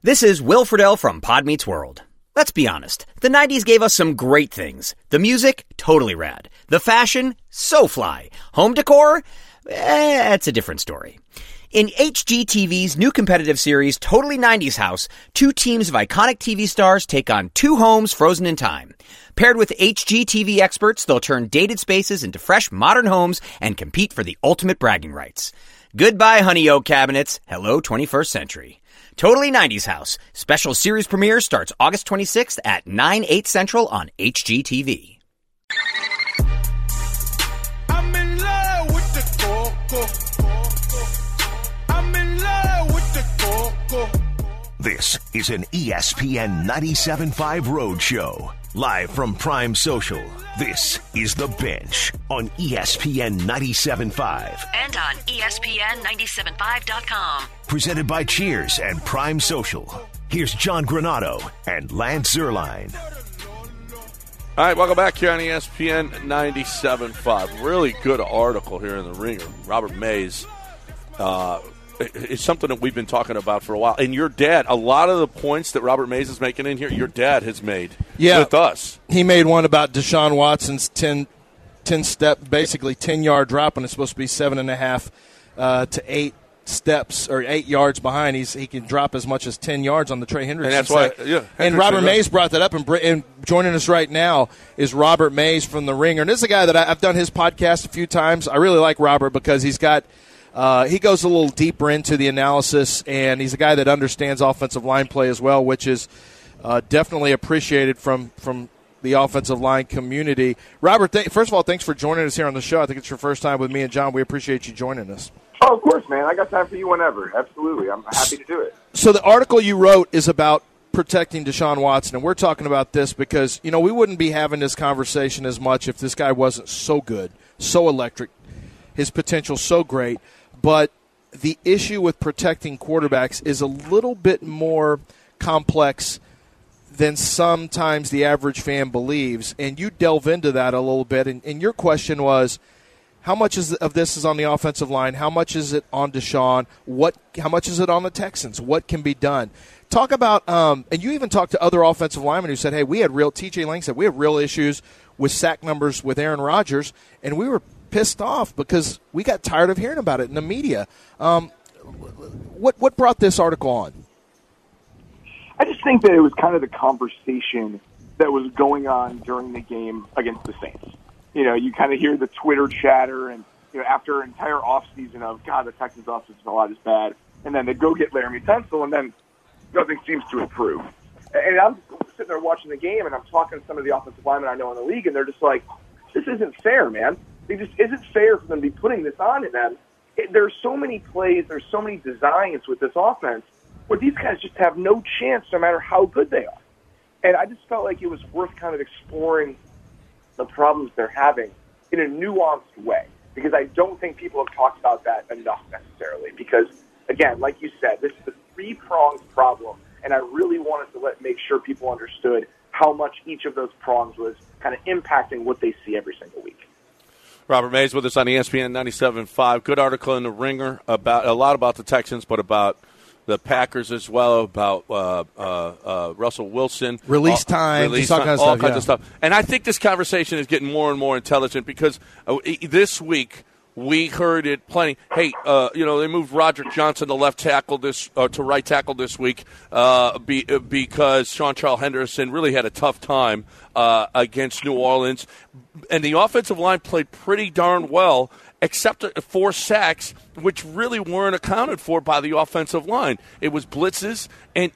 This is Will Friedle from Pod Meets World. Let's be honest, the 90s gave us some great things. The music, totally rad. The fashion, so fly. Home decor, that's a different story. In HGTV's new competitive series, Totally 90s House, two teams of iconic TV stars take on two homes frozen in time. Paired with HGTV experts, they'll turn dated spaces into fresh, modern homes and compete for the ultimate bragging rights. Goodbye, honey oak cabinets. Hello, 21st century. Totally 90s House. Special series premiere starts August 26th at 9/8 Central on HGTV. I'm in love with the coco. I'm in love with the coco. This is an ESPN 97.5 Roadshow. Live from Prime Social, this is The Bench on ESPN 97.5. And on ESPN975.com. Presented by Cheers and Prime Social. Here's John Granado and Lance Zierlein. All right, welcome back here on ESPN 97.5. Really good article here in the Ringer. Robert Mays. It's something that we've been talking about for a while. And your dad, a lot of the points that Robert Mays is making in here, your dad has made with us. He made one about Deshaun Watson's 10-step, basically 10-yard drop, and it's supposed to be 7.5 to 8 steps or 8 yards behind. He can drop as much as 10 yards on the Trey Hendrickson. And that's why, and Robert Mays brought that up, and joining us right now is Robert Mays from the Ringer. And this is a guy that I've done his podcast a few times. I really like Robert because he's got he goes a little deeper into the analysis, and he's a guy that understands offensive line play as well, which is definitely appreciated from the offensive line community. Robert, first of all, thanks for joining us here on the show. I think it's your first time with me and John. We appreciate you joining us. Oh, of course, man. I got time for you whenever. Absolutely. I'm happy to do it. So the article you wrote is about protecting Deshaun Watson, and we're talking about this because, we wouldn't be having this conversation as much if this guy wasn't so good, so electric, his potential so great. But the issue with protecting quarterbacks is a little bit more complex than sometimes the average fan believes. And you delve into that a little bit. And your question was, how much of this is on the offensive line? How much is it on Deshaun? How much is it on the Texans? What can be done? Talk about, and you even talked to other offensive linemen who said, hey, TJ Lang said, we have real issues with sack numbers with Aaron Rodgers, and we were pissed off because we got tired of hearing about it in the media. What brought this article on? I just think that it was kind of the conversation that was going on during the game against the Saints. You kind of hear the Twitter chatter, and after an entire offseason of, God, the Texans' offensive line is bad, and then they go get Laramie Tunsil, and then nothing seems to improve. And I'm sitting there watching the game, and I'm talking to some of the offensive linemen I know in the league, and they're just like, this isn't fair, man. It just isn't fair for them to be putting this on to them. There's so many plays, there's so many designs with this offense where these guys just have no chance no matter how good they are. And I just felt like it was worth kind of exploring the problems they're having in a nuanced way, because I don't think people have talked about that enough necessarily. Because, again, like you said, this is a three-pronged problem, and I really wanted to make sure people understood how much each of those prongs was kind of impacting what they see every single week. Robert Mays with us on ESPN 97.5. Good article in the Ringer about a lot about the Texans, but about the Packers as well, about Russell Wilson. Release time, all kinds of stuff. And I think this conversation is getting more and more intelligent because this week we heard it plenty. Hey, they moved Roderick Johnson to left tackle to right tackle this week because Sean Charles Henderson really had a tough time against New Orleans, and the offensive line played pretty darn well, except 4 sacks, which really weren't accounted for by the offensive line. It was blitzes, and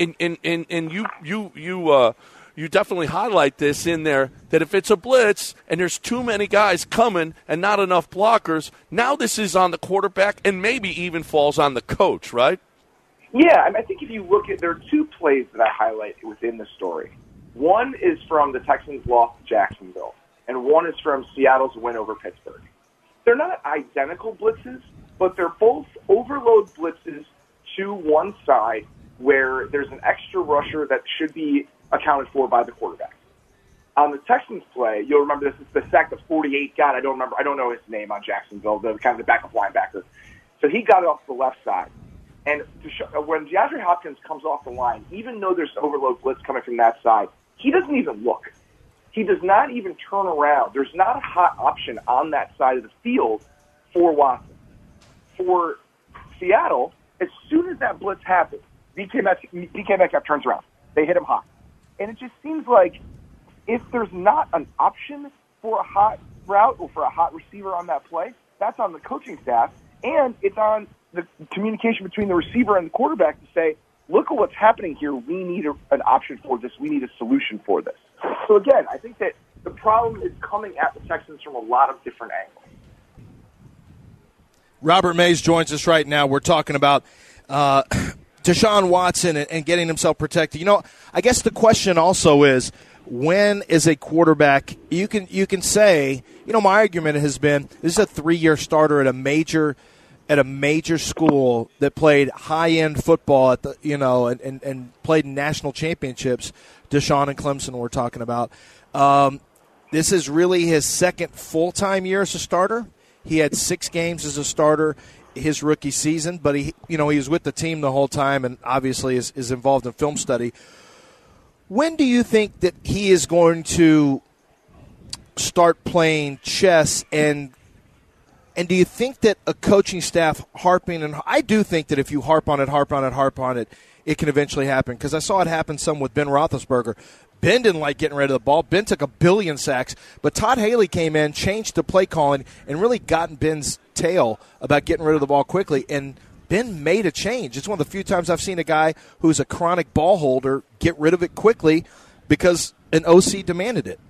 you definitely highlight this in there, that if it's a blitz and there's too many guys coming and not enough blockers, now this is on the quarterback and maybe even falls on the coach, right? Yeah, I think if you look at, there are 2 plays that I highlight within the story. One is from the Texans' loss to Jacksonville, and one is from Seattle's win over Pittsburgh. They're not identical blitzes, but they're both overload blitzes to one side where there's an extra rusher that should be accounted for by the quarterback. On the Texans play, you'll remember this is the sack of 48 guy. I don't know his name on Jacksonville, the kind of the backup linebacker. So he got it off the left side. And when DeAndre Hopkins comes off the line, even though there's overload blitz coming from that side, he doesn't even look. He does not even turn around. There's not a hot option on that side of the field for Watson. For Seattle, as soon as that blitz happens, DK Metcalf turns around. They hit him hot. And it just seems like if there's not an option for a hot route or for a hot receiver on that play, that's on the coaching staff, and it's on the communication between the receiver and the quarterback to say, look at what's happening here. We need an option for this. We need a solution for this. So, again, I think that the problem is coming at the Texans from a lot of different angles. Robert Mays joins us right now. We're talking about Deshaun Watson and getting himself protected. You know, I guess the question also is, when is a quarterback, you can say, you know, my argument has been this is a 3-year starter at a major school that played high-end football at the, you know, and played in national championships. Deshaun and Clemson we're talking about. This is really his second full-time year as a starter. He had 6 games as a starter his rookie season, but he was with the team the whole time and obviously is involved in film study. When do you think that he is going to start playing chess, and do you think that a coaching staff harping, and I do think that if you harp on it, it can eventually happen, because I saw it happen some with Ben Roethlisberger. Ben didn't like getting rid of the ball. Ben took a billion sacks, but Todd Haley came in, changed the play calling, and really got in Ben's tail about getting rid of the ball quickly, and Ben made a change. It's one of the few times I've seen a guy who's a chronic ball holder get rid of it quickly because an OC demanded it.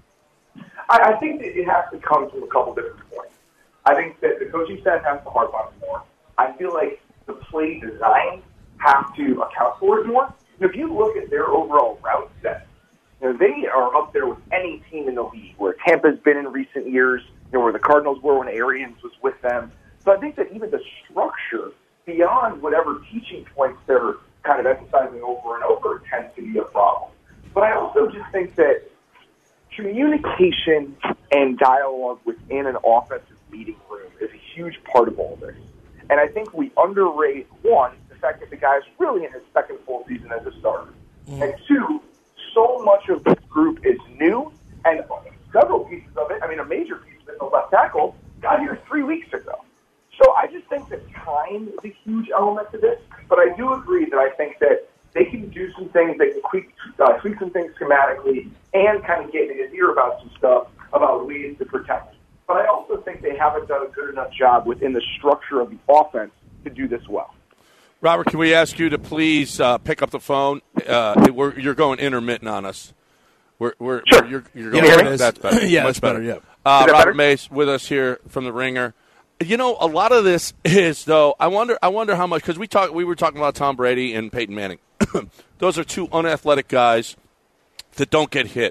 I think that it has to come from a couple different points. I think that the coaching staff has to harp on it more. I feel like the play design have to account for it more. If you look at their overall route set, they are up there with any team in the league, where Tampa's been in recent years, where the Cardinals were when Arians was with them. So I think that even the structure, beyond whatever teaching points they're kind of emphasizing over and over, tends to be a problem. But I also just think that communication and dialogue within an offensive meeting room is a huge part of all this. And I think we underrate, one, the fact that the guy's really in his second full season as a starter. And two, so much of this group is new, and several pieces of it, I mean, a major piece of it, the left tackle, got here 3 weeks ago. So I just think that time is a huge element to this, but I do agree that I think that they can do some things, they can tweak some things schematically, and kind of get in his ear about some stuff, about ways to protect. But I also think they haven't done a good enough job within the structure of the offense to do this well. Robert, can we ask you to please pick up the phone? You're going intermittent on us. Sure. You're going. That's better. Yeah, much better. Yeah. Robert better? Mace with us here from the Ringer. You know, a lot of this is, though, I wonder how much, because we were talking about Tom Brady and Peyton Manning. Those are two unathletic guys that don't get hit.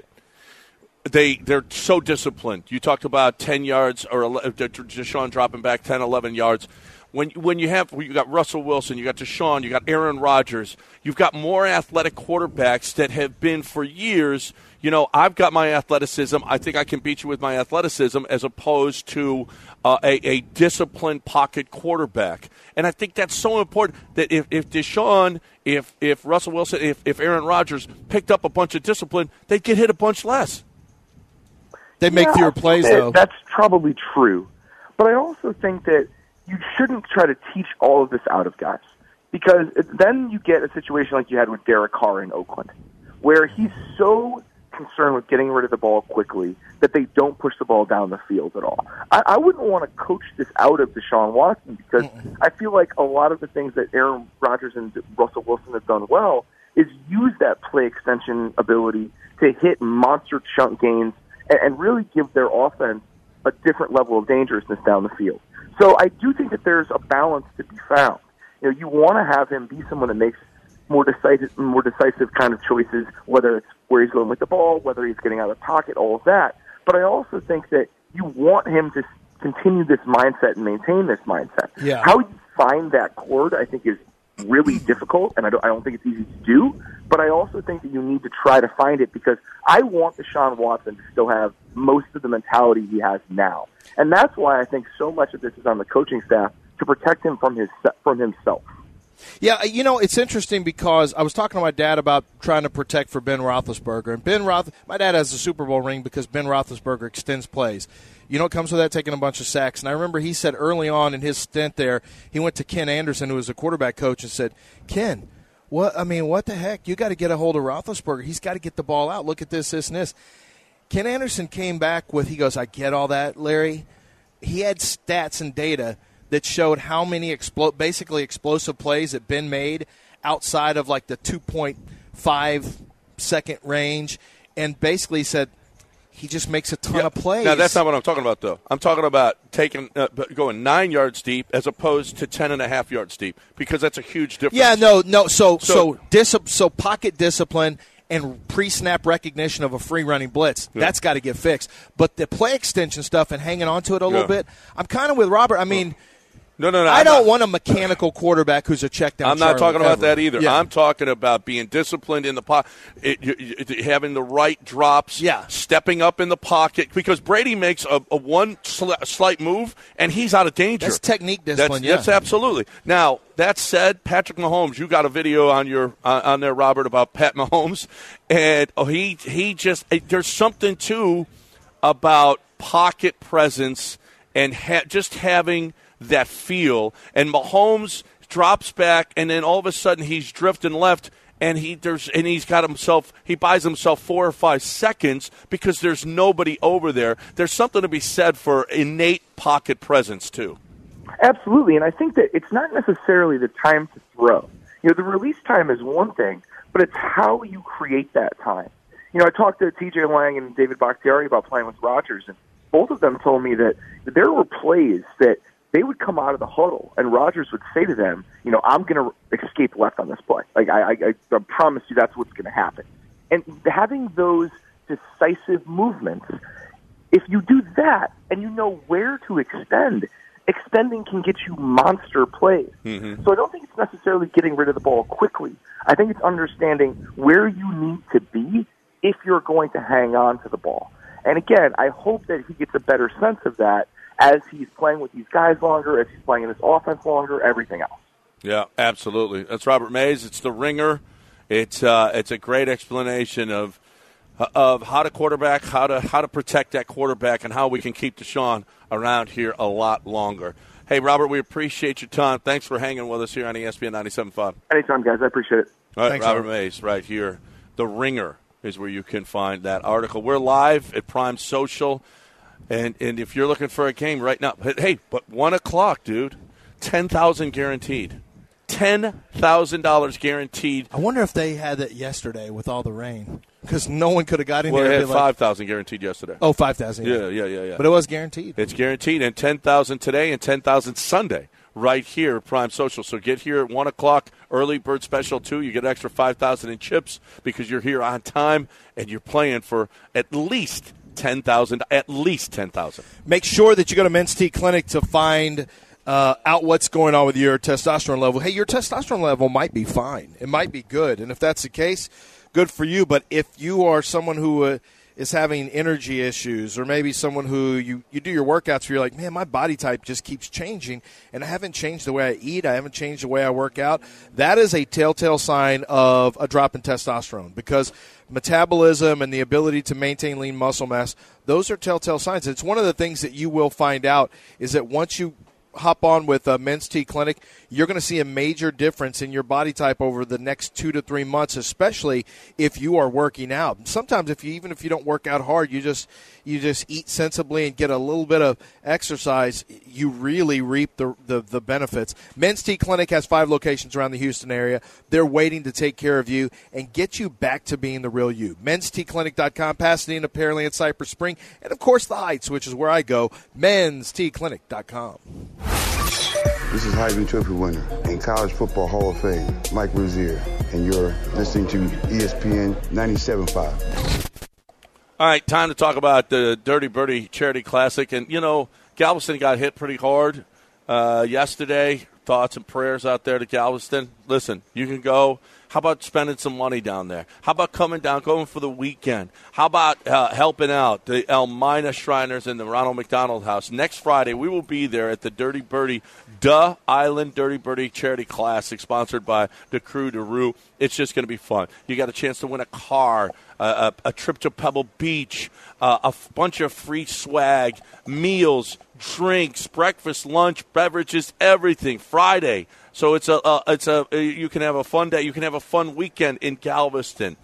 They're so disciplined. You talked about 10 yards or Deshaun dropping back 10, 11 yards. When you got Russell Wilson, you got Deshaun, you got Aaron Rodgers, you've got more athletic quarterbacks that have been for years. You know, I've got my athleticism. I think I can beat you with my athleticism, as opposed to a disciplined pocket quarterback. And I think that's so important, that if Deshaun, if Russell Wilson, if Aaron Rodgers picked up a bunch of discipline, they'd get hit a bunch less. They make fewer plays, though. That's probably true. But I also think that you shouldn't try to teach all of this out of guys, because then you get a situation like you had with Derek Carr in Oakland, where he's so concerned with getting rid of the ball quickly that they don't push the ball down the field at all. I wouldn't want to coach this out of Deshaun Watson, because I feel like a lot of the things that Aaron Rodgers and Russell Wilson have done well is use that play extension ability to hit monster chunk gains and really give their offense a different level of dangerousness down the field. So I do think that there's a balance to be found. You know, you want to have him be someone that makes more decisive kind of choices, whether it's where he's going with the ball, whether he's getting out of the pocket, all of that. But I also think that you want him to continue this mindset and maintain this mindset. Yeah. How you find that chord, I think, is really difficult, and I don't think it's easy to do. But I also think that you need to try to find it, because I want Deshaun Watson to still have most of the mentality he has now. And that's why I think so much of this is on the coaching staff, to protect him from himself. Yeah, it's interesting because I was talking to my dad about trying to protect for Ben Roethlisberger. And my dad has a Super Bowl ring because Ben Roethlisberger extends plays. You know what comes with that? Taking a bunch of sacks. And I remember he said early on in his stint there, he went to Ken Anderson, who was a quarterback coach, and said, Ken, what the heck? You got to get a hold of Roethlisberger. He's got to get the ball out. Look at this, this, and this. Ken Anderson came back with, he goes, I get all that, Larry. He had stats and data that showed how many basically explosive plays that Ben made outside of like the 2.5 second range, and basically said he just makes a ton of plays. Now, that's not what I'm talking about, though. I'm talking about going 9 yards deep as opposed to 10.5 yards deep, because that's a huge difference. Yeah, no. So pocket discipline and pre-snap recognition of a free running blitz, that's got to get fixed. But the play extension stuff and hanging on to it a little bit, I'm kind of with Robert. I mean, No. I don't want a mechanical quarterback who's a check down. I'm not talking about that either. Yeah. I'm talking about being disciplined in the pocket, having the right drops, stepping up in the pocket, because Brady makes a one slight move and he's out of danger. That's technique discipline. That's absolutely. Now, that said, Patrick Mahomes, you got a video on your on there, Robert, about Pat Mahomes, and he just there's something too about pocket presence and just having that feel. And Mahomes drops back, and then all of a sudden he's drifting left, and he buys himself 4 or 5 seconds because there's nobody over there. There's something to be said for innate pocket presence too. Absolutely, and I think that it's not necessarily the time to throw. The release time is one thing, but it's how you create that time. I talked to T.J. Lang and David Bakhtiari about playing with Rodgers, and both of them told me that there were plays that they would come out of the huddle, and Rodgers would say to them, I'm going to escape left on this play. Like, I promise you that's what's going to happen. And having those decisive movements, if you do that and you know where to extending can get you monster plays. Mm-hmm. So I don't think it's necessarily getting rid of the ball quickly. I think it's understanding where you need to be if you're going to hang on to the ball. And again, I hope that he gets a better sense of that as he's playing with these guys longer, as he's playing in this offense longer, everything else. Yeah, absolutely. That's Robert Mays. It's the Ringer. It's a great explanation of how to quarterback, how to protect that quarterback, and how we can keep Deshaun around here a lot longer. Hey, Robert, we appreciate your time. Thanks for hanging with us here on ESPN 97.5. Anytime, guys. I appreciate it. All right, Thanks, Robert Mays right here. The Ringer is where you can find that article. We're live at Prime Social. And if you're looking for a game right now, hey, but 1 o'clock, dude, $10,000 guaranteed. $10,000 guaranteed. I wonder if they had that yesterday with all the rain, because no one could have got in there. Well, they had $5,000 guaranteed yesterday. Oh, $5,000. Yeah. But it was guaranteed. It's guaranteed, and $10,000 today and $10,000 Sunday right here at Prime Social. So get here at 1 o'clock, early bird special too. You get an extra $5,000 in chips because you're here on time and you're playing for at least $10,000. At least $10,000. Make sure that you go to Men's T Clinic to find out what's going on with your testosterone level. Hey, your testosterone level might be fine. It might be good. And if that's the case, good for you. But if you are someone who is having energy issues, or maybe someone who you do your workouts where you're like, man, my body type just keeps changing, and I haven't changed the way I eat, I haven't changed the way I work out, that is a telltale sign of a drop in testosterone, because metabolism and the ability to maintain lean muscle mass, those are telltale signs. It's one of the things that you will find out is that once you hop on with Men's T Clinic, you're going to see a major difference in your body type over the next 2 to 3 months, especially if you are working out. Sometimes even if you don't work out hard, you just eat sensibly and get a little bit of exercise, you really reap the benefits. Men's T Clinic has 5 locations around the Houston area. They're waiting to take care of you and get you back to being the real you. Men'sTClinic.com, Pasadena, Pearland, Cypress Spring, and of course the Heights, which is where I go, Men'sTClinic.com. This is Heisman Trophy winner and College Football Hall of Fame, Mike Rozier, and you're listening to ESPN 97.5. All right, time to talk about the Dirty Birdie Charity Classic. And, Galveston got hit pretty hard yesterday. Thoughts and prayers out there to Galveston. Listen, you can go How about spending some money down there? How about coming down, going for the weekend? How about helping out the Elmina Shriners in the Ronald McDonald House? Next Friday, we will be there at the Dirty Birdie, Duh Island Dirty Birdie Charity Classic, sponsored by the Crew de Rue. It's just going to be fun. You got a chance to win a car, a trip to Pebble Beach, a bunch of free swag, meals, drinks, breakfast, lunch, beverages, everything. Friday. So you can have a fun day. You can have a fun weekend in Galveston.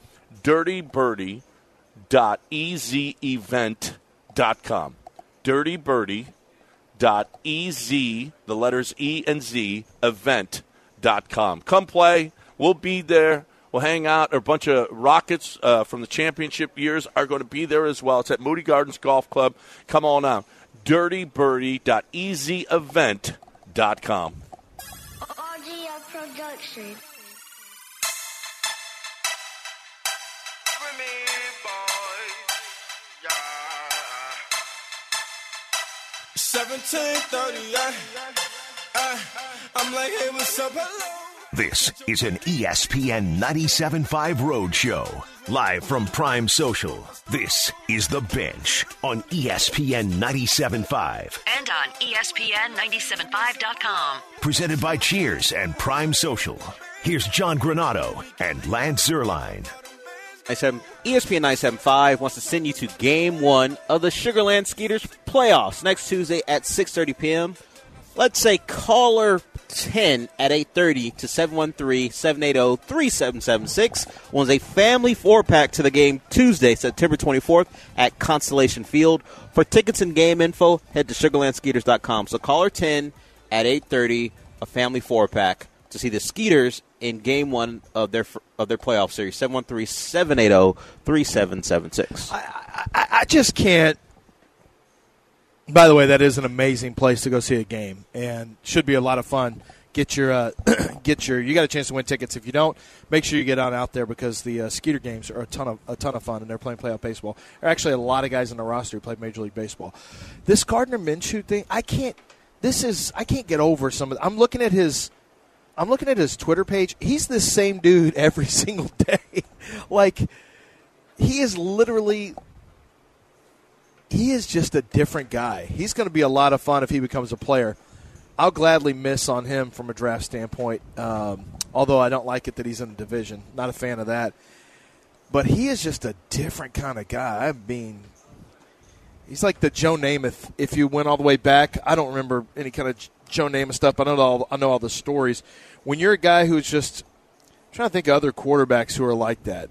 DirtyBirdie.ezevent.com. DirtyBirdie.ez, the letters E and Z, event.com. Come play. We'll be there. We'll hang out. A bunch of Rockets from the championship years are going to be there as well. It's at Moody Gardens Golf Club. Come on out. DirtyBirdie.ezevent.com. RGL Production. I'm like, hey, what's up? Hello. This is an ESPN 97.5 Roadshow. Live from Prime Social, this is The Bench on ESPN 97.5. And on ESPN975.com. Presented by Cheers and Prime Social. Here's John Granato and Lance Zierlein. ESPN 97.5 wants to send you to Game 1 of the Sugarland Skeeters playoffs next Tuesday at 6:30 p.m. Let's say caller 10 at 8:30 to 713-780-3776 wins a family 4-pack to the game Tuesday, September 24th at Constellation Field. For tickets and game info, head to sugarlandskeeters.com. So caller 10 at 8:30, a family 4-pack to see the Skeeters in Game 1 of their playoff series, 713-780-3776. I just can't. By the way, that is an amazing place to go see a game, and should be a lot of fun. You got a chance to win tickets. If you don't, make sure you get out there because the Skeeter games are a ton of fun, and they're playing playoff baseball. There are actually a lot of guys in the roster who play Major League Baseball. This Gardner Minshew thing, I can't get over some of. I'm looking at his Twitter page. He's the same dude every single day. Like, he is just a different guy. He's going to be a lot of fun if he becomes a player. I'll gladly miss on him from a draft standpoint, although I don't like it that he's in the division. Not a fan of that. But he is just a different kind of guy. I mean, he's like the Joe Namath. If you went all the way back, I don't remember any kind of Joe Namath stuff. I know all the stories. When you're a guy who's just I'm trying to think of other quarterbacks who are like that,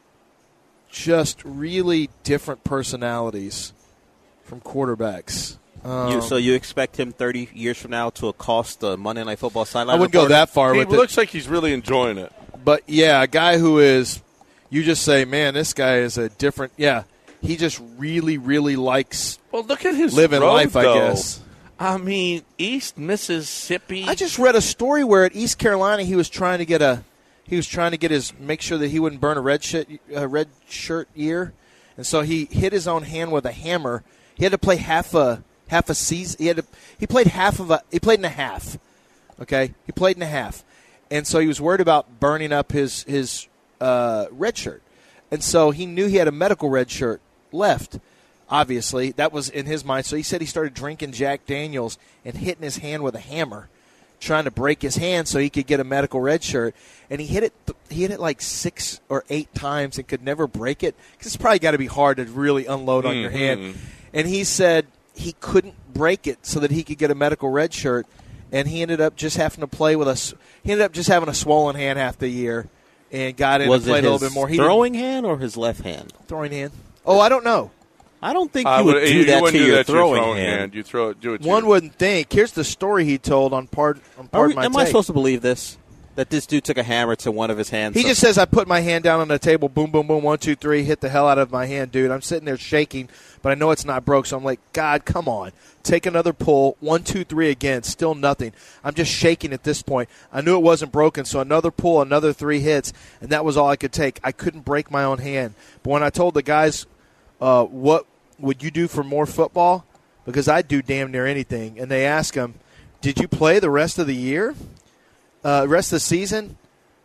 just really different personalities from quarterbacks. So you expect him 30 years from now to accost the Monday Night Football sideline? I wouldn't go that far with it. It looks like he's really enjoying it. But, yeah, a guy who is – you just say, man, this guy is a different – yeah, he just really, really likes look at his living road, life, though. I guess. I mean, East Mississippi. I just read a story where at East Carolina he was trying to get make sure that he wouldn't burn a red shirt year. And so he hit his own hand with a hammer. He had to play half a season. He played in a half. Okay? He played in a half. And so he was worried about burning up his red shirt. And so he knew he had a medical red shirt left. Obviously, that was in his mind. So he said he started drinking Jack Daniels and hitting his hand with a hammer, trying to break his hand so he could get a medical red shirt. And he hit it like 6 or 8 times and could never break it because it's probably got to be hard to really unload on your hand. And he said he couldn't break it so that he could get a medical red shirt, and he ended up just having to play with he ended up just having a swollen hand half the year and got in and played a little bit more. Throwing hand or his left hand? Throwing hand. Oh, I don't know. I don't think you would do that to your throwing hand. You throw it. Do it. One wouldn't think. Here's the story he told on part. Am I supposed to believe this? That this dude took a hammer to one of his hands? He just says, I put my hand down on the table, boom, boom, boom, 1, 2, 3, hit the hell out of my hand, dude. I'm sitting there shaking, but I know it's not broke, so I'm like, God, come on. Take another pull, 1, 2, 3 again, still nothing. I'm just shaking at this point. I knew it wasn't broken, so another pull, another 3 hits, and that was all I could take. I couldn't break my own hand. But when I told the guys, what would you do for more football? Because I'd do damn near anything. And they asked him, did you play the rest of the year? Rest of the season?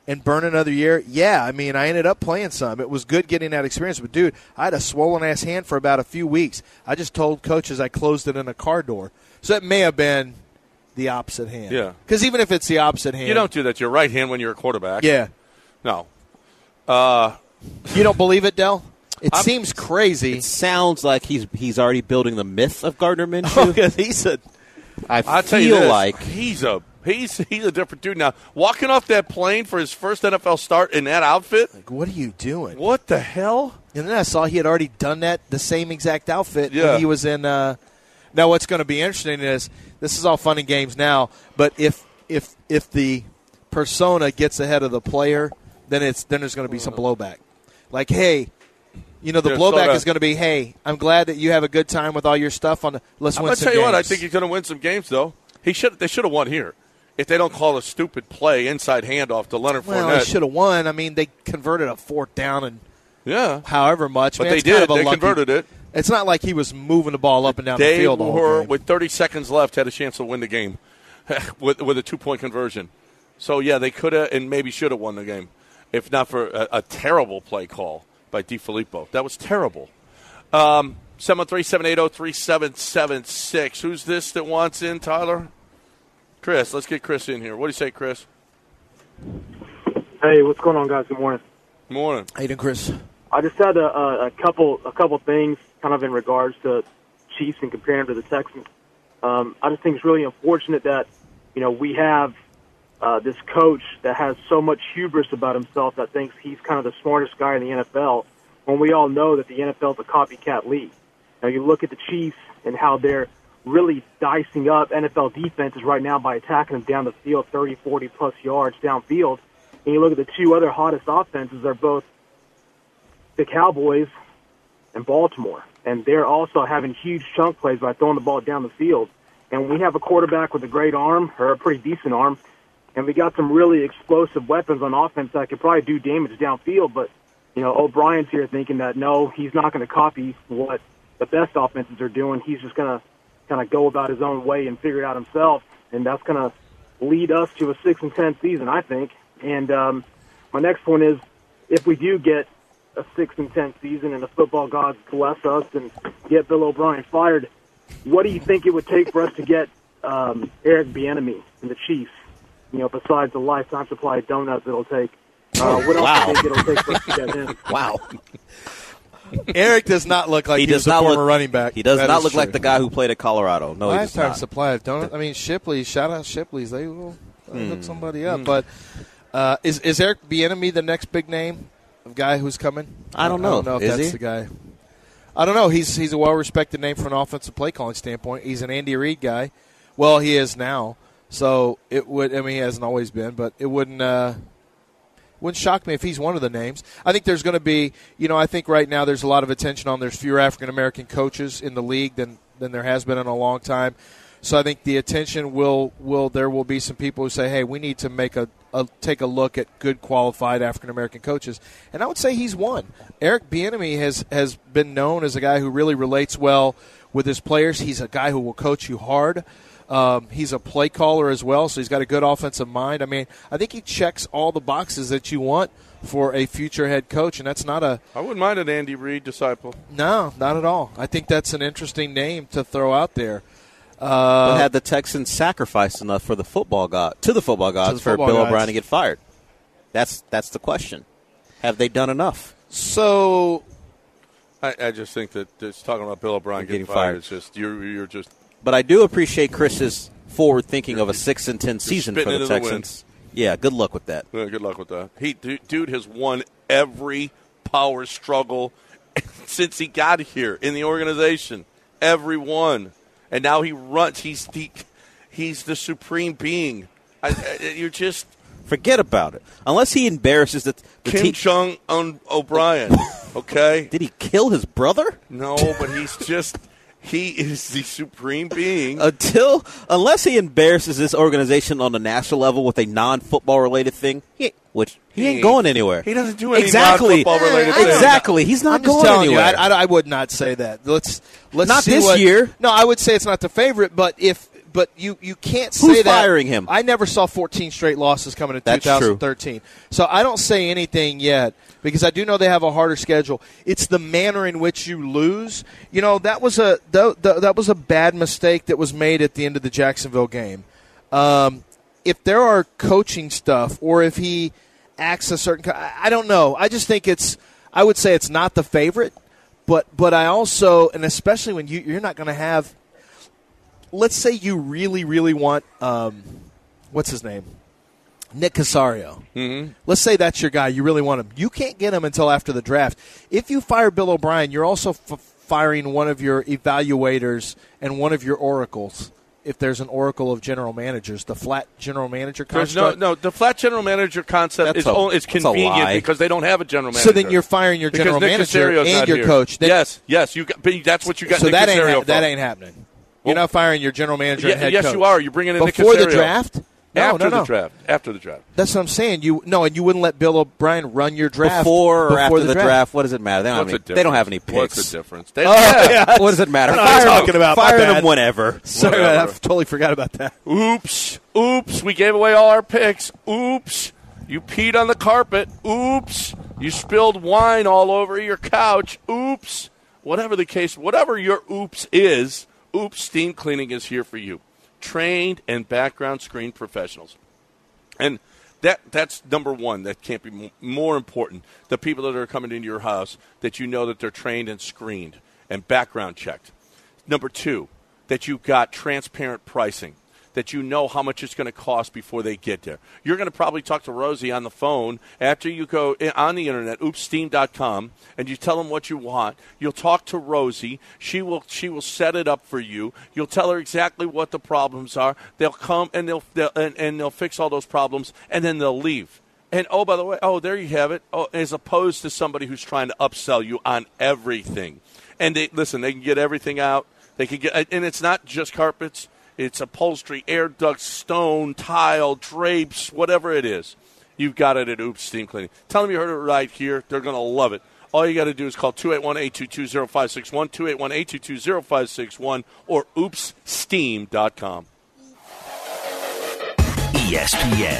and burn another year? Yeah, I mean, I ended up playing some. It was good getting that experience. But, dude, I had a swollen-ass hand for about a few weeks. I just told coaches I closed it in a car door. So it may have been the opposite hand. Yeah. Because even if it's the opposite hand. You don't do that to your right hand when you're a quarterback. Yeah. No. You don't believe it, Del? It seems crazy. It sounds like he's already building the myth of Gardner Minshew. Because I tell you this, like he's a different dude now. Walking off that plane for his first NFL start in that outfit. Like, what are you doing? What the hell? And then I saw he had already done the same exact outfit when he was in. Now, what's going to be interesting is this is all fun and games now, but if the persona gets ahead of the player, then there's going to be some blowback. Like, hey. The blowback is going to be, hey, I'm glad that you have a good time with all your stuff. Let's win some games. I'll tell you what, I think he's going to win some games, though. They should have won here. If they don't call a stupid play, inside handoff to Leonard Fournette. Well, they should have won. I mean, they converted a 4th down and however much. But they did. They converted it. It's not like he was moving the ball up and down the field all the game. With 30 seconds left, had a chance to win the game with a 2-point conversion. So, yeah, they could have and maybe should have won the game if not for a terrible play call by DiFilippo. That was terrible. 713-780-3776. Who's this that wants in, Tyler? Chris. Let's get Chris in here. What do you say, Chris? Hey, what's going on, guys? Good morning. Morning. How you doing, Chris? I just had a couple things kind of in regards to Chiefs and comparing them to the Texans. I just think it's really unfortunate that, we have this coach that has so much hubris about himself that thinks he's kind of the smartest guy in the NFL, when we all know that the NFL is a copycat league. Now, you look at the Chiefs and how they're really dicing up NFL defenses right now by attacking them down the field, 30, 40-plus yards downfield. And you look at the two other hottest offenses, they're both the Cowboys and Baltimore. And they're also having huge chunk plays by throwing the ball down the field. And we have a quarterback with a great arm, or a pretty decent arm, and we got some really explosive weapons on offense that could probably do damage downfield. But, O'Brien's here thinking that, no, he's not going to copy what the best offenses are doing. He's just going to kind of go about his own way and figure it out himself. And that's going to lead us to a 6-10 season, I think. And my next point is, if we do get a 6-10 season and the football gods bless us and get Bill O'Brien fired, what do you think it would take for us to get Eric Bieniemy and the Chiefs? Besides the lifetime supply of donuts it'll take. What else do you think it'll take for us to get him? Wow. Eric does not look like he's a former running back. He does not look like the guy who played at Colorado. No, he does lifetime not. supply of donuts. I mean, Shipley, shout out Shipley's. They will hook somebody up. But is Eric Bieniemy the next big name of guy who's coming? I don't know. I don't know if is that's he? the guy. I don't know. He's a well-respected name from an offensive play calling standpoint. He's an Andy Reid guy. Well, he is now. So it would. I mean, he hasn't always been, but it wouldn't shock me if he's one of the names. I think there's going to be. I think right now there's a lot of attention on. There's fewer African American coaches in the league than there has been in a long time. So I think the attention there will be some people who say, hey, we need to take a look at good qualified African American coaches, and I would say he's one. Eric Bieniemy has been known as a guy who really relates well with his players. He's a guy who will coach you hard. He's a play caller as well, so he's got a good offensive mind. I mean, I think he checks all the boxes that you want for a future head coach, and that's not a... I wouldn't mind an Andy Reid disciple. No, not at all. I think that's an interesting name to throw out there. But had the Texans sacrificed enough for the football gods for Bill O'Brien to get fired? That's the question. Have they done enough? So... I just think that just talking about Bill O'Brien getting fired is just you're just... But I do appreciate Chris's forward thinking of a 6-10 season for the Texans. Yeah, good luck with that. Yeah, good luck with that. Dude has won every power struggle since he got here in the organization. Every one. And now he runs. He's the supreme being. You're just... Forget about it. Unless he embarrasses the Kim Jong-un O'Brien, okay? Did he kill his brother? No, but he's just... He is the supreme being. Unless he embarrasses this organization on the national level with a non-football related thing, he ain't going anywhere. He doesn't do any non-football related thing. Exactly. He's not going anywhere. I would not say that. Let's not see this year. No, I would say it's not the favorite, but if but you can't say Who's that. firing him? I never saw 14 straight losses coming in That's 2013. So I don't say anything yet because I do know they have a harder schedule. It's the manner in which you lose. You know, that was a bad mistake that was made at the end of the Jacksonville game. If there are coaching stuff or if he acts a certain I don't know. I just think I would say it's not the favorite, but I also, and especially when you're not going to have, let's say you really, really want, what's his name? Nick Casario. Mm-hmm. Let's say that's your guy. You really want him. You can't get him until after the draft. If you fire Bill O'Brien, you're also firing one of your evaluators and one of your oracles. If there's an oracle of general managers, the flat general manager construct. No, the flat general manager concept is convenient because they don't have a general manager. So then you're firing your general manager and your coach. Then, yes, that's what you got. So Nick that ain't happening. You're not firing your general manager and head coach. Yes, you are. You're bringing in before Nick Casario. the draft. After the draft. That's what I'm saying. And you wouldn't let Bill O'Brien run your draft before or after the draft. What does it matter? They don't have any picks. What's the difference? What does it matter? Fire them whenever. Sorry, I totally forgot about that. Oops. We gave away all our picks. Oops. You peed on the carpet. Oops. You spilled wine all over your couch. Oops. Whatever the case, whatever your oops is, Oops Steam Cleaning is here for you. Trained and background screen professionals. And that's number one. That can't be more important. The people that are coming into your house, that you know that they're trained and screened and background checked. Number two, that you've got transparent pricing, that you know how much it's going to cost before they get there. You're going to probably talk to Rosie on the phone after you go on the internet, oopsteam.com, and you tell them what you want. You'll talk to Rosie. She will set it up for you. You'll tell her exactly what the problems are. They'll come and they'll fix all those problems, and then they'll leave. And, oh, by the way, there you have it, as opposed to somebody who's trying to upsell you on everything. And they can get everything out. They can get, and it's not just carpets. It's upholstery, air ducts, stone, tile, drapes, whatever it is. You've got it at Oops Steam Cleaning. Tell them you heard it right here. They're going to love it. All you got to do is call 281-822-0561, 281-822-0561, or oopssteam.com. ESPN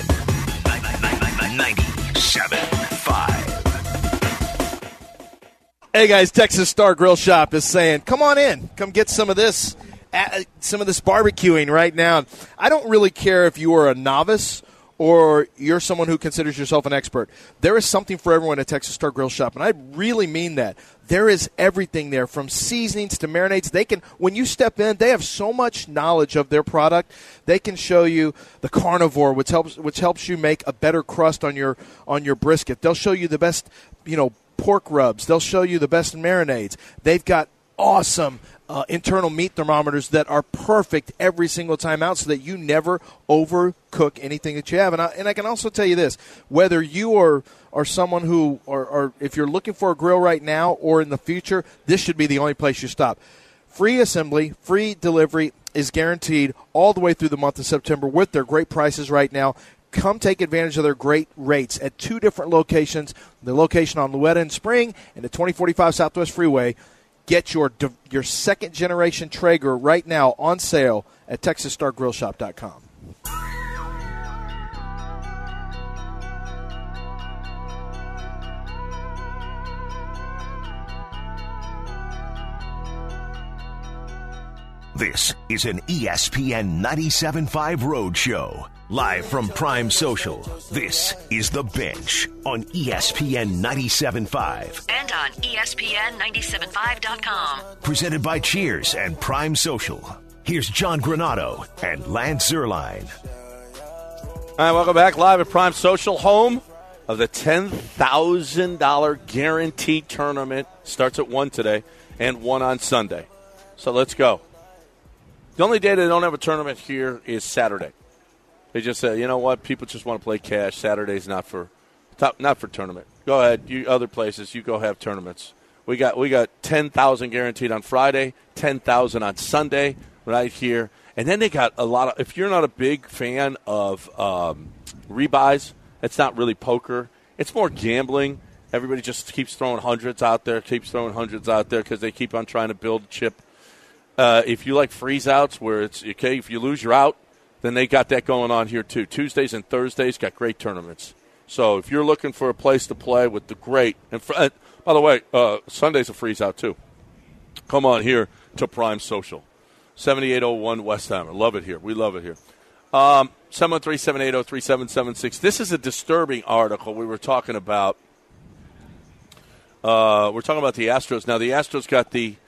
97.5. Hey guys, Texas Star Grill Shop is saying, come on in. Come get some of this barbecuing right now. I don't really care if you are a novice or you're someone who considers yourself an expert. There is something for everyone at Texas Star Grill Shop, and I really mean that. There is everything there, from seasonings to marinades. When you step in, they have so much knowledge of their product. They can show you the carnivore, which helps you make a better crust on your brisket. They'll show you the best, pork rubs. They'll show you the best marinades. They've got awesome internal meat thermometers that are perfect every single time out, so that you never overcook anything that you have. And I can also tell you this: whether you are someone who, or if you're looking for a grill right now or in the future, this should be the only place you stop. Free assembly, free delivery is guaranteed all the way through the month of September with their great prices right now. Come take advantage of their great rates at two different locations: the location on Louetta and Spring and the 2045 Southwest Freeway. Get your second-generation Traeger right now on sale at TexasStarGrillShop.com. This is an ESPN 97.5 Roadshow. Live from Prime Social, this is The Bench on ESPN 97.5. And on ESPN975.com. Presented by Cheers and Prime Social. Here's John Granado and Lance Zierlein. All right, welcome back. Live at Prime Social, home of the $10,000 guaranteed tournament. Starts at 1 today and 1 on Sunday. So let's go. The only day they don't have a tournament here is Saturday. They just say, you know what, people just want to play cash. Saturday's not for tournament. Go ahead, you other places, you go have tournaments. We got 10,000 guaranteed on Friday, 10,000 on Sunday, right here, and then they got a lot of. If you're not a big fan of rebuys, it's not really poker. It's more gambling. Everybody just keeps throwing hundreds out there because they keep on trying to build a chip. If you like freeze outs where it's okay, if you lose, you're out, then they got that going on here too. Tuesdays and Thursdays got great tournaments. So if you're looking for a place to play with the great, and by the way, Sunday's a freeze out too. Come on here to Prime Social, 7801 Westheimer. Love it here. We love it here. 713-780-3776. This is a disturbing article we were talking about. We're talking about the Astros. Now, the Astros got the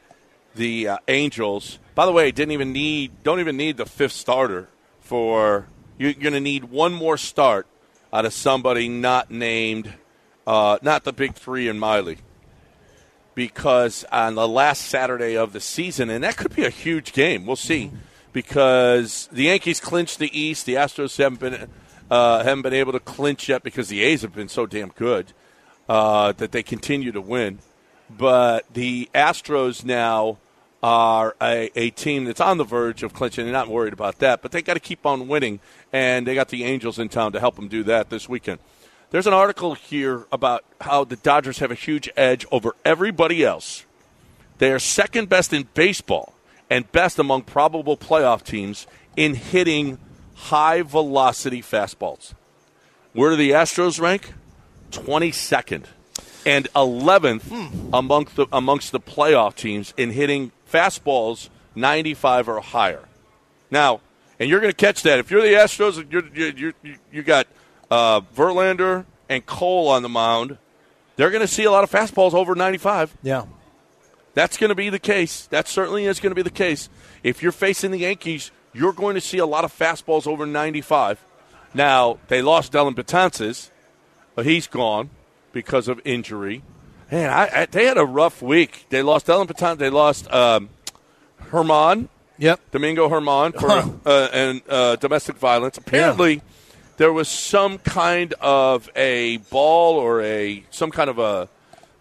Angels. By the way, don't even need the fifth starter for – you're going to need one more start out of somebody not named not the big three in Miley. Because on the last Saturday of the season, and that could be a huge game. We'll see. Because the Yankees clinched the East. The Astros haven't been able to clinch yet because the A's have been so damn good that they continue to win. But the Astros now are a team that's on the verge of clinching. They're not worried about that, but they got to keep on winning, and they got the Angels in town to help them do that this weekend. There's an article here about how the Dodgers have a huge edge over everybody else. They are second best in baseball and best among probable playoff teams in hitting high-velocity fastballs. Where do the Astros rank? 22nd and 11th amongst the playoff teams in hitting fastballs 95 or higher. Now, and you're going to catch that. If you're the Astros, you got Verlander and Cole on the mound. They're going to see a lot of fastballs over 95. Yeah. That's going to be the case. That certainly is going to be the case. If you're facing the Yankees, you're going to see a lot of fastballs over 95. Now, they lost Dellin Betances. He's gone because of injury. Man, they had a rough week. They lost Dellin Betances. They lost Herman. Yep. Domingo Herman for domestic violence. Apparently, there was some kind of a ball or some kind of a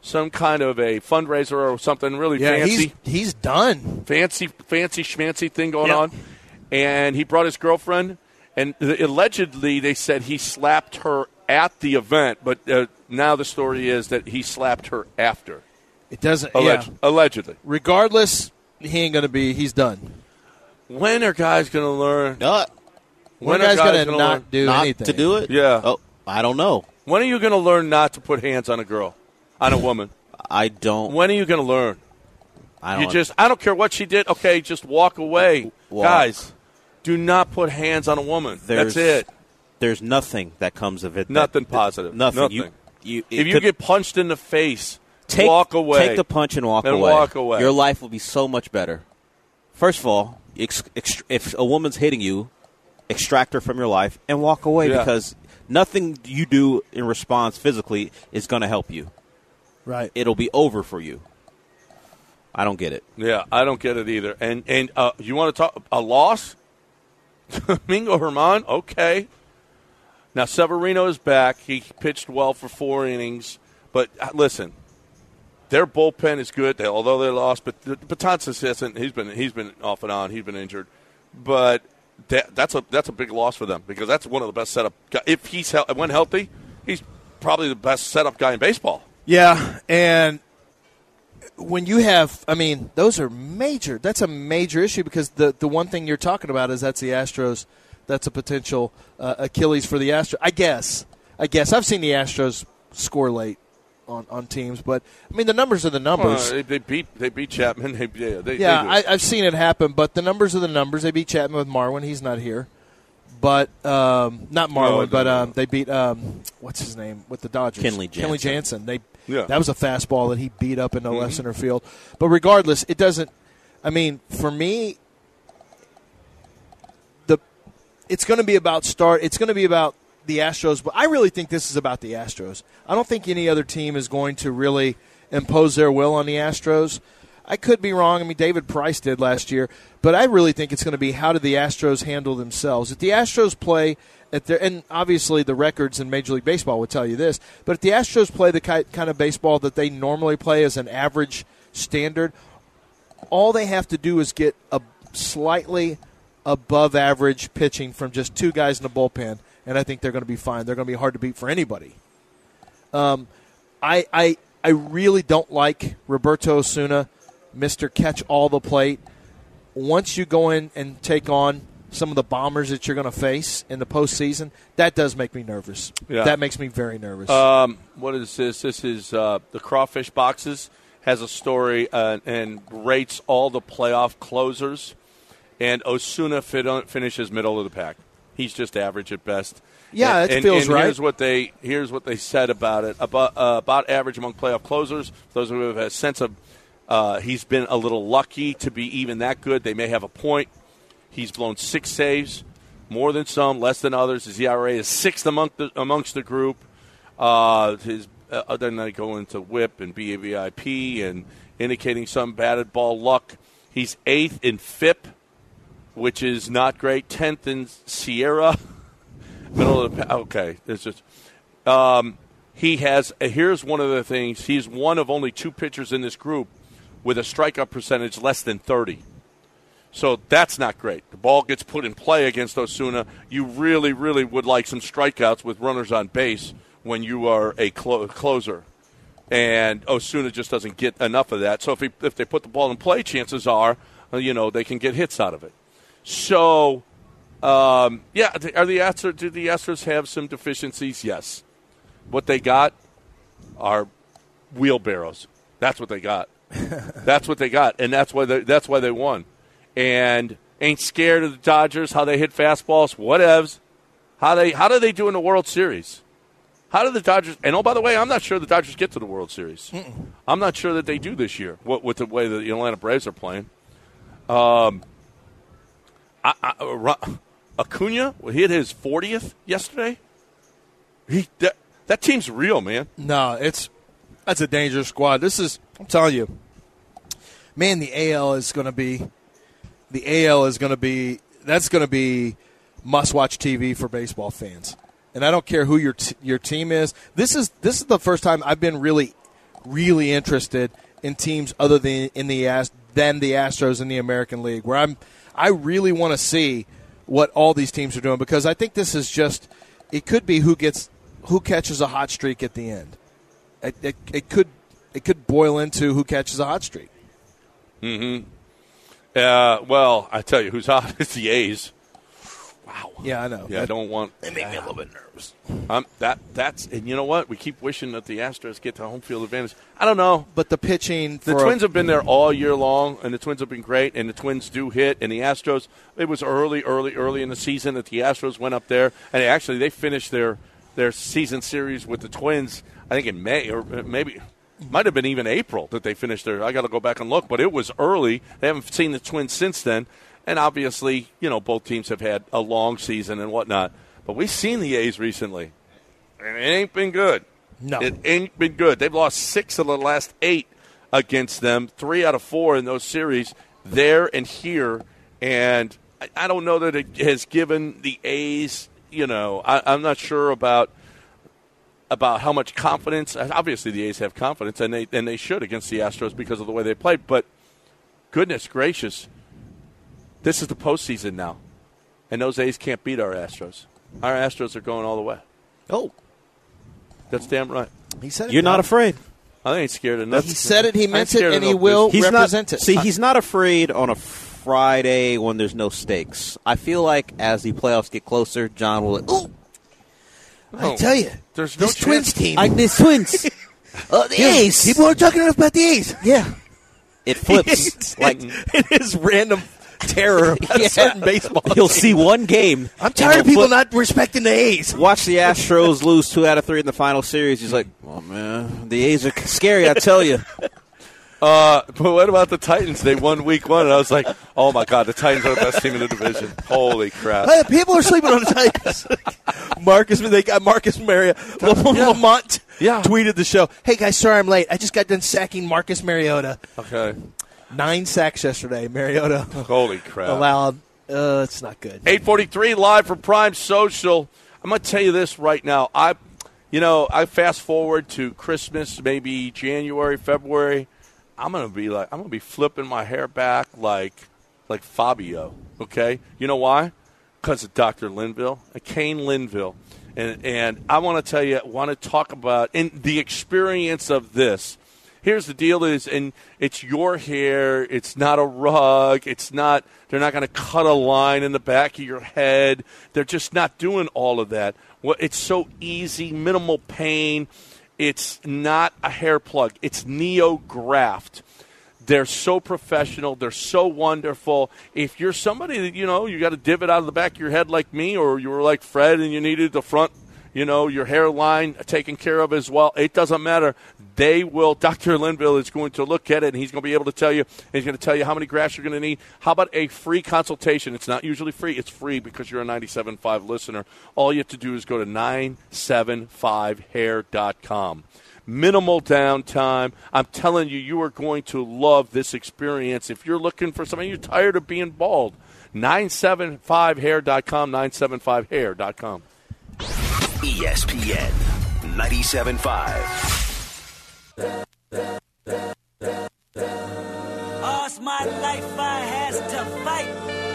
fundraiser or something really fancy. He's done. Fancy schmancy thing going on. And he brought his girlfriend, and allegedly they said he slapped her at the event, but now the story is that he slapped her after. It doesn't. Allegedly. Regardless, he ain't going to be. He's done. When are guys going to learn? When are guys going to not do anything? To do it? Yeah. Oh, I don't know. When are you going to learn not to put hands on a girl, on a woman? I don't. When are you going to learn? I don't care what she did. Okay, just walk away. Guys, do not put hands on a woman. That's it. There's nothing that comes of it. Nothing positive. Nothing. If you get punched in the face, walk away. Take the punch and walk away. Walk away. Your life will be so much better. First of all, if a woman's hitting you, extract her from your life and walk away because nothing you do in response physically is going to help you. Right. It'll be over for you. I don't get it. Yeah, I don't get it either. And you want to talk a loss? Domingo Herman, okay. Now, Severino is back. He pitched well for 4 innings. But listen, their bullpen is good, although they lost. But Betances hasn't. He's been off and on. He's been injured. But that's a big loss for them because that's one of the best setup guys. If when healthy, he's probably the best setup guy in baseball. Yeah, and when you have, those are major. That's a major issue because the one thing you're talking about is that's the Astros. That's a potential Achilles for the Astros. I guess I've seen the Astros score late on teams, but the numbers are the numbers. They beat Chapman. I've seen it happen, but the numbers are the numbers. They beat Chapman with Marwin. He's not here, but not Marwin. But they beat what's his name with the Dodgers? Kenley Jansen. That was a fastball that he beat up into left center field. But regardless, it doesn't. For me, it's going to be about start. It's going to be about the Astros, but I really think this is about the Astros. I don't think any other team is going to really impose their will on the Astros. I could be wrong. David Price did last year, but I really think it's going to be how do the Astros handle themselves. If the Astros play at their, and obviously the records in Major League Baseball would tell you this, but if the Astros play the kind of baseball that they normally play as an average standard, all they have to do is get a slightly above average pitching from just 2 guys in the bullpen, and I think they're going to be fine. They're going to be hard to beat for anybody. I really don't like Roberto Osuna, Mr. Catch all the plate. once you go in and take on some of the bombers that you're going to face in the postseason, that does make me nervous. Yeah. That makes me very nervous. What is this? This is the Crawfish Boxes has a story and rates all the playoff closers, and Osuna finishes middle of the pack. He's just average at best. Yeah, it feels right. Here's what they said about it about average among playoff closers. Those who have a sense of he's been a little lucky to be even that good. They may have a point. He's blown 6 saves, more than some, less than others. His ERA is 6th amongst the group. Then they go into WHIP and BAVIP and indicating some batted ball luck. He's 8th in FIP, which is not great. 10th in Sierra. Middle of the okay. It's just he has. Here's one of the things. He's one of only 2 pitchers in this group with a strikeout percentage less than 30. So that's not great. The ball gets put in play against Osuna. You really, really would like some strikeouts with runners on base when you are a closer. And Osuna just doesn't get enough of that. So if they put the ball in play, chances are, they can get hits out of it. So, do the Astros have some deficiencies? Yes. What they got are wheelbarrows. That's what they got. That's what they got, and that's why they won. And ain't scared of the Dodgers, how they hit fastballs, whatevs. How do they do in the World Series? How do the Dodgers – and, oh, by the way, I'm not sure the Dodgers get to the World Series. I'm not sure that they do this year with the way the Atlanta Braves are playing. Acuna hit his 40th yesterday. That team's real, man. No, that's a dangerous squad. I'm telling you, man, the AL is going to be that's going to be must-watch TV for baseball fans. And I don't care who your team is. This is the first time I've been really, really interested in teams other than the Astros in the American League, where I really want to see what all these teams are doing, because I think this is just it could be who catches a hot streak at the end. It could boil into who catches a hot streak. Mm-hmm. Well, I tell you, who's hot? It's the A's. Wow. Yeah, I know. Yeah, I don't want. They make me a little bit nervous. And you know what? We keep wishing that the Astros get to home field advantage. I don't know, but the pitching. The Twins have been there all year long, and the Twins have been great. And the Twins do hit, and the Astros. It was early in the season that the Astros went up there, and actually they finished their season series with the Twins. I think in May or maybe. Might have been even April that they finished there. I got to go back and look, but it was early. They haven't seen the Twins since then. And obviously, both teams have had a long season and whatnot. But we've seen the A's recently, and it ain't been good. No. It ain't been good. They've lost 6 of the last 8 against them, 3 out of 4 in those series, there and here. And I don't know that it has given the A's, I'm not sure about how much confidence. Obviously, the A's have confidence, and they should against the Astros because of the way they played. But goodness gracious, this is the postseason now, and those A's can't beat our Astros. Our Astros are going all the way. Oh, that's damn right. He said it. You're not afraid. I ain't scared of nothing. He said it. He meant it, and he will represent it. See, he's not afraid on a Friday when there's no stakes. I feel like as the playoffs get closer, John will. Ooh. I tell you, there's no this Twins team. This Twins. The A's. People are talking enough about the A's. Yeah. It flips. It is random terror about certain baseball You'll team. see one game. I'm tired of people not respecting the A's. Watch the Astros lose 2 out of 3 in the final series. He's like, oh, man, the A's are scary, I tell you. But what about the Titans? They won week 1, and I was like, oh, my God, the Titans are the best team in the division. Holy crap. Hey, people are sleeping on the Titans. They got Marcus Mariota. Lamont tweeted the show. Hey, guys, sorry I'm late. I just got done sacking Marcus Mariota. Okay. 9 sacks yesterday. Mariota. Holy crap. Allowed. It's not good. 8:43 live from Prime Social. I'm going to tell you this right now. I fast forward to Christmas, maybe January, February. I'm gonna be flipping my hair back like Fabio. Okay, you know why? Because of Dr. Linville, Kane Linville, and I want to tell you, want to talk about in the experience of this. here's the deal is, and it's your hair. It's not a rug. It's not. They're not going to cut a line in the back of your head. They're just not doing all of that. Well, it's so easy, minimal pain. It's not a hair plug. It's NeoGraft. They're so professional. They're so wonderful. If you're somebody that, you got a divot out of the back of your head like me, or you were like Fred and you needed the front, your hairline taken care of as well, it doesn't matter. They will. Dr. Linville is going to look at it, and he's going to be able to tell you. He's going to tell you how many grafts you're going to need. How about a free consultation? It's not usually free. It's free because you're a 97.5 listener. All you have to do is go to 975hair.com. Minimal downtime. I'm telling you, you are going to love this experience. If you're looking for something, you're tired of being bald, 975hair.com, 975hair.com. ESPN 97.5. All's my life I has to fight.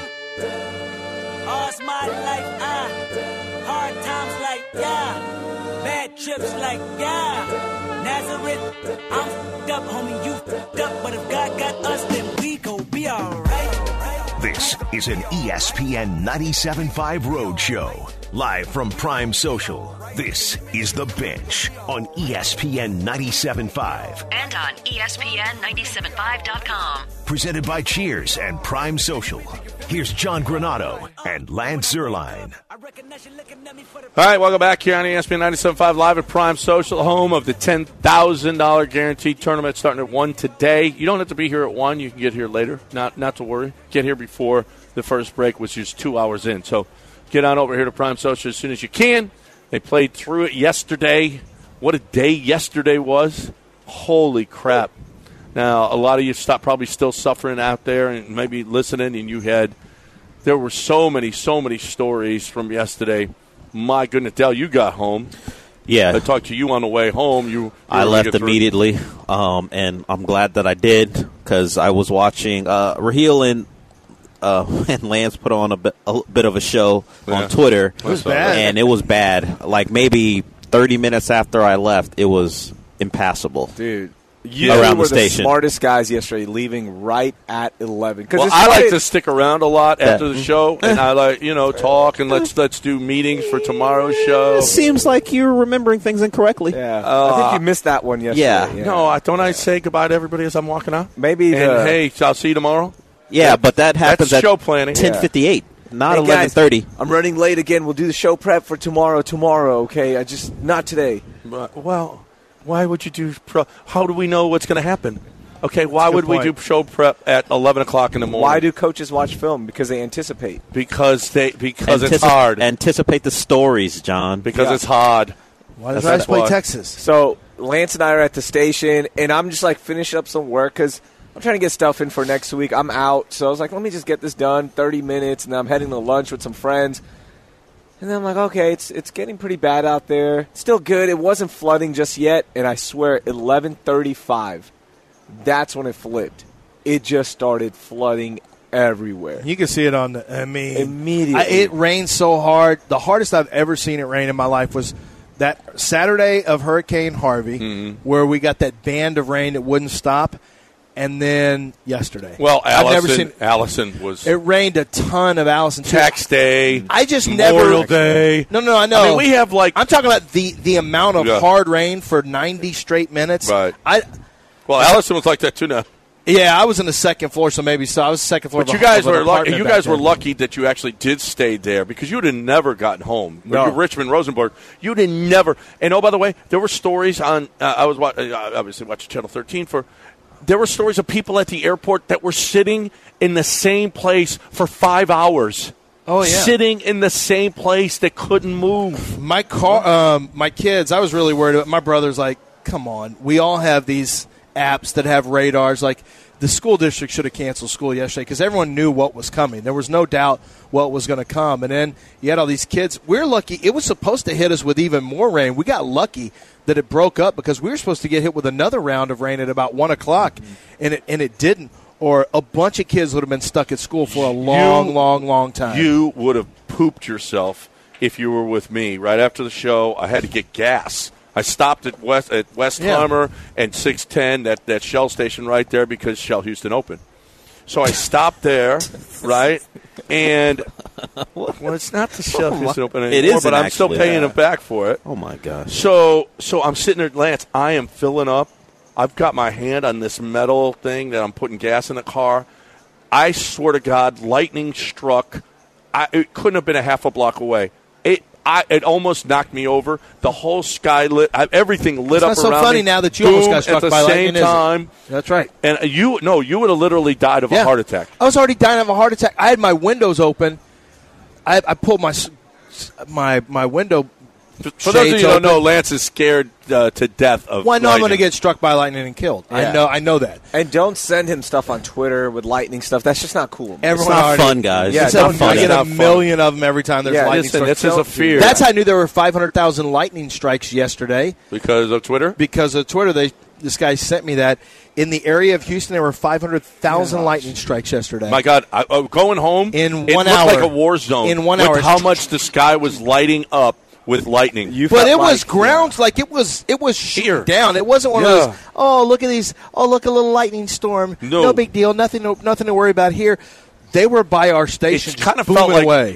All's my life hard times like bad trips like Nazareth. I'm f***ed up, homie, you f***ed up, but if God got us, then we gon' be alright. This is an ESPN 97.5 Road Show. Live from Prime Social, this is The Bench on ESPN 97.5. And on ESPN975.com. Presented by Cheers and Prime Social. Here's John Granado and Lance Zierlein. All right, welcome back here on ESPN 97.5 Live at Prime Social, home of the $10,000 guaranteed tournament starting at 1 today. You don't have to be here at 1. You can get here later. Not to worry. Get here before the first break, which is 2 hours in. So get on over here to Prime Social as soon as you can. They played through it yesterday. What a day yesterday was. Holy crap. Now, a lot of you probably still suffering out there and maybe listening, and there were so many stories from yesterday. My goodness, Dale, you got home. Yeah. I talked to you on the way home. I left immediately, and I'm glad that I did because I was watching Raheel and Lance put on a bit of a show on Twitter. It was bad. And it was bad. Like maybe 30 minutes after I left, it was impassable. Dude. You around were the station. Smartest guys yesterday, leaving right at 11. Well, I like to stick around a lot after the show, and I like talk and let's do meetings for tomorrow's show. It seems like you're remembering things incorrectly. Yeah, I think you missed that one yesterday. Yeah. No, don't I say goodbye to everybody as I'm walking out? Maybe. And hey, I'll see you tomorrow. Yeah, but that happens That's at show planning. 10:58, not 11:30. I'm running late again. We'll do the show prep for tomorrow. Okay, not today. Well. Why would you do how do we know what's going to happen? Okay, why would we do show prep at 11 o'clock in the morning? Why do coaches watch film? Because they anticipate. Because it's hard. Anticipate the stories, John. Because it's hard. Why does Rice play Texas? So Lance and I are at the station, and I'm just finishing up some work because I'm trying to get stuff in for next week. I'm out, so I was like, let me just get this done, 30 minutes, and then I'm heading to lunch with some friends. And then I'm like, okay, it's getting pretty bad out there. Still good. It wasn't flooding just yet. And I swear, 11:35, that's when it flipped. It just started flooding everywhere. You can see it on immediately. It rained so hard. The hardest I've ever seen it rain in my life was that Saturday of Hurricane Harvey, where we got that band of rain that wouldn't stop. And then yesterday. Well, Allison was. It rained a ton of Allison. Tax Day. I just Memorial Day. No, I know. I mean, we have I'm talking about the amount of hard rain for 90 straight minutes. Right. Allison was like that too now. Yeah, I was in the second floor, so maybe I was second floor. But you guys were lucky. You guys were lucky that you actually did stay there because you'd have never gotten home. No. Richmond, Rosenborg, you'd have never. And by the way, there were stories on. I was obviously watching Channel 13 for. There were stories of people at the airport that were sitting in the same place for 5 hours. Oh, yeah. Sitting in the same place that couldn't move. My kids, I was really worried about. My brother's like, come on. We all have these apps that have radars. Like, the school district should have canceled school yesterday because everyone knew what was coming. There was no doubt what was going to come. And then you had all these kids. We're lucky. It was supposed to hit us with even more rain. We got lucky that it broke up because we were supposed to get hit with another round of rain at about 1 o'clock, and it didn't. Or a bunch of kids would have been stuck at school for a long time. You would have pooped yourself if you were with me. Right after the show, I had to get gas. I stopped at Westheimer and 610, that Shell station right there, because Shell Houston opened. So I stopped there, right? And well, it's not the Shell Houston open anymore, It isn't, but I'm still actually. paying them back for it. Oh my gosh! So I'm sitting there, Lance. I am filling up. I've got my hand on this metal thing that I'm putting gas in the car. I swear to God, lightning struck. It couldn't have been a half a block away. It almost knocked me over. The whole sky lit. Everything lit up It's not around so funny me. now that you almost got struck at the by lightning, same is it? time. That's right. And you would have literally died of a heart attack. I was already dying of a heart attack. I had my windows open. I pulled my window. For those of you who don't know, Lance is scared to death of Well, I know I'm going to lightning. get struck by lightning and killed. Yeah. I know that. And don't send him stuff on Twitter with lightning stuff. That's just not cool. Everyone not already- fun, guys. Yeah, It's not not fun. I get It's a not fun. million of them every time there's Yeah, lightning Listen, strikes. this is a fear. That's how I knew there were 500,000 lightning strikes yesterday. Because of Twitter? Because of Twitter, this guy sent me that. In the area of Houston, there were 500,000 lightning strikes yesterday. My God, going home, In it 1 looked hour. like a war zone. In 1 with hour. how much the sky was lighting up with lightning. But it was grounds like it was shooting down. It wasn't one of those. Oh, look at these! Oh, look, a little lightning storm. No big deal. Nothing to worry about here. They were by our station. It kind of just felt booming like away.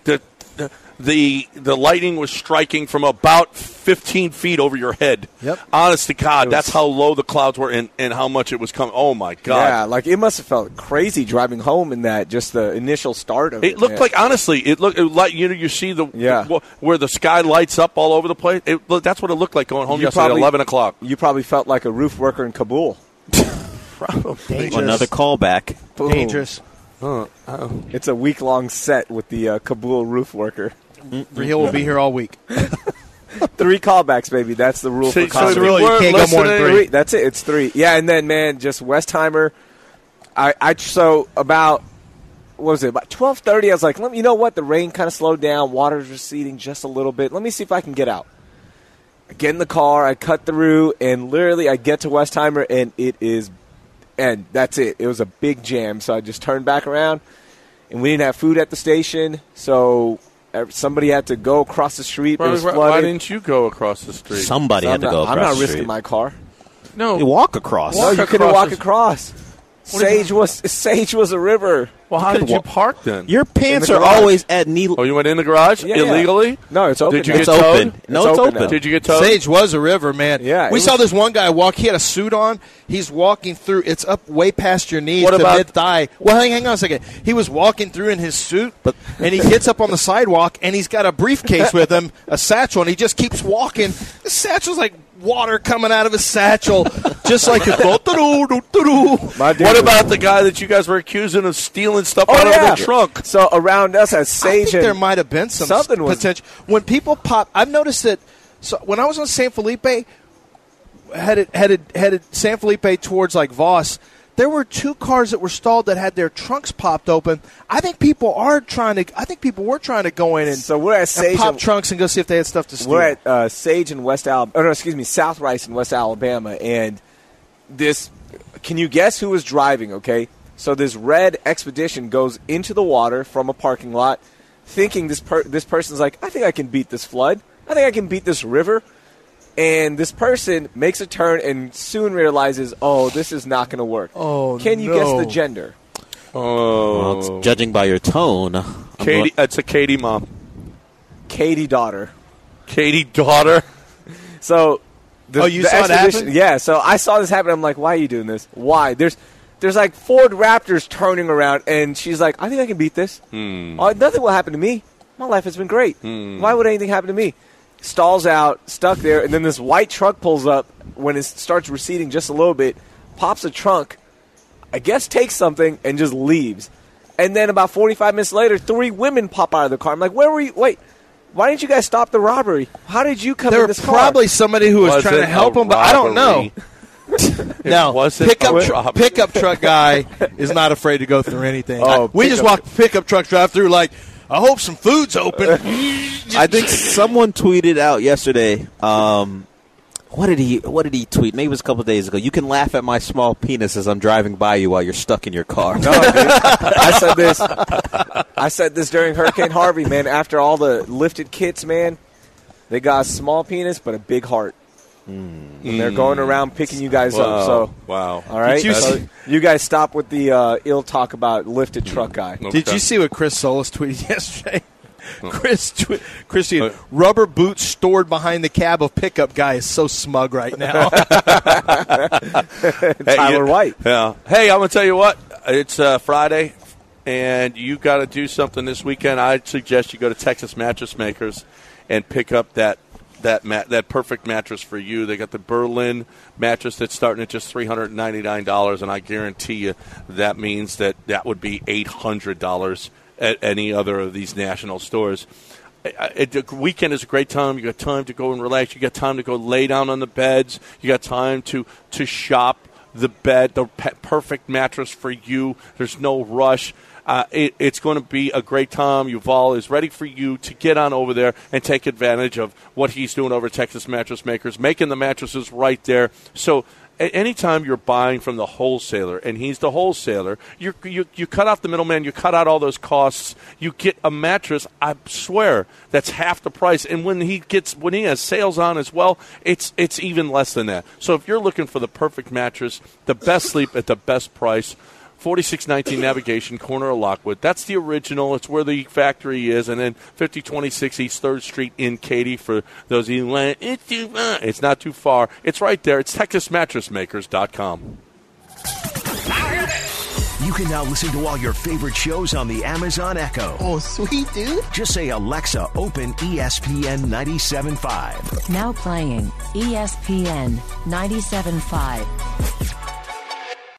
the lightning was striking from about 15 feet over your head. Yep. Honest to God, that's how low the clouds were and how much it was coming. Oh, my God. Yeah, like it must have felt crazy driving home in that, just the initial start of it. It looked like, honestly, it looked like, you see Yeah. where the sky lights up all over the place. That's what it looked like going home yesterday at 11 o'clock. You probably felt like a roof worker in Kabul. Probably. Another callback. Boom. Dangerous. It's a week-long set with the Kabul roof worker. Raheel will be here all week. 3 callbacks, baby. That's the rule for So comedy. really, you can't go more than 3. That's it. It's 3. Yeah, and then, man, just Westheimer. So about, what was it, about 12:30, I was like, you know what? The rain kind of slowed down. Water's receding just a little bit. Let me see if I can get out. I get in the car. I cut through, and literally I get to Westheimer, and that's it. It was a big jam. So I just turned back around, and we didn't have food at the station, so somebody had to go across the street. It was flooded. Why didn't you go across the street? Somebody had to go across I'm not the risking street. my car. No. You walk across. No, you couldn't walk across. What Sage was a river. Well, how did you park then? Your pants In the are garage. always at knee. Oh, you went in the garage Yeah, yeah. illegally? No, it's open. Did you now. get It's towed? open. No, it's open. now. Did you get towed? Sage was a river, man. Yeah, we it saw was- this one guy walk. He had a suit on. He's walking through. It's up way past your knees What to about- mid thigh. Well, hang on a second. He was walking through in his suit, and he gets up on the sidewalk, and he's got a briefcase with him, a satchel, and he just keeps walking. The satchel's like water coming out of his satchel, just like a What about the guy that you guys were accusing of stealing stuff Oh, out yeah. of the trunk? So around us at I Sage, think there might have been something was- potential. When people pop, I've noticed that. So when I was on San Felipe, headed San Felipe towards like Voss, there were 2 cars that were stalled that had their trunks popped open. I think people were trying to go in and, So we're at and Sage pop and- trunks and go see if they had stuff to steal. we're at Sage in South Rice in West Alabama, and this. Can you guess who was driving? Okay, so this red Expedition goes into the water from a parking lot, thinking this person's like, I think I can beat this flood. I think I can beat this river. And this person makes a turn and soon realizes, oh, this is not going to work. Oh, Can you guess the gender? Oh, Well, judging by your tone, Katie. It's a Katie mom. Katie daughter. Katie daughter. So, You saw it happen? Yeah. So I saw this happen. I'm like, why are you doing this? Why? There's like Ford Raptors turning around, and she's like, I think I can beat this. Nothing will happen to me. My life has been great. Why would anything happen to me? Stalls out, stuck there, and then this white truck pulls up when it starts receding just a little bit, pops a trunk, I guess takes something, and just leaves. And then about 45 minutes later, 3 women pop out of the car. I'm like, where were you? Wait, why didn't you guys stop the robbery? How did you come There in was this car? probably somebody who was Was trying it to help a him, but I don't know. robbery? No, wasn't a robbery. pickup truck guy is not afraid to go through anything. Oh, we just walk pickup truck drive through like, I hope some food's open. I think someone tweeted out yesterday. What did he tweet? Maybe it was a couple of days ago. You can laugh at my small penis as I'm driving by you while you're stuck in your car. No, dude. I said this during Hurricane Harvey, man. After all the lifted kits, man, they got a small penis but a big heart. And they're going around picking you guys up. So wow. All right. You guys stop with the ill talk about lifted truck guy. Okay. Did you see what Chris Solis tweeted yesterday? Chris tweeted, rubber boots stored behind the cab of pickup guy is so smug right now. Tyler White. Yeah. Hey, I'm going to tell you what. It's Friday, and you got to do something this weekend. I'd suggest you go to Texas Mattress Makers and pick up that perfect mattress for you. They got the Berlin mattress that's starting at just $399, and I guarantee you that means that would be $800 at any other of these national stores. The weekend is a great time. You got time to go and relax. You got time to go lay down on the beds. You got time to shop the bed, the perfect mattress for you. There's no rush. It's going to be a great time. Yuval is ready for you to get on over there and take advantage of what he's doing over at Texas Mattress Makers, making the mattresses right there. So anytime you're buying from the wholesaler, and he's the wholesaler, you cut off the middleman, you cut out all those costs, you get a mattress, I swear, that's half the price. And when he has sales on as well, it's even less than that. So if you're looking for the perfect mattress, the best sleep at the best price, 4619 Navigation, corner of Lockwood. That's the original. It's where the factory is. And then 5026 East 3rd Street in Katy for those of you who it's too far. It's not too far. It's right there. It's TexasMattressMakers.com. You can now listen to all your favorite shows on the Amazon Echo. Oh, sweet, dude. Just say, Alexa, open ESPN 97.5. Now playing ESPN 97.5.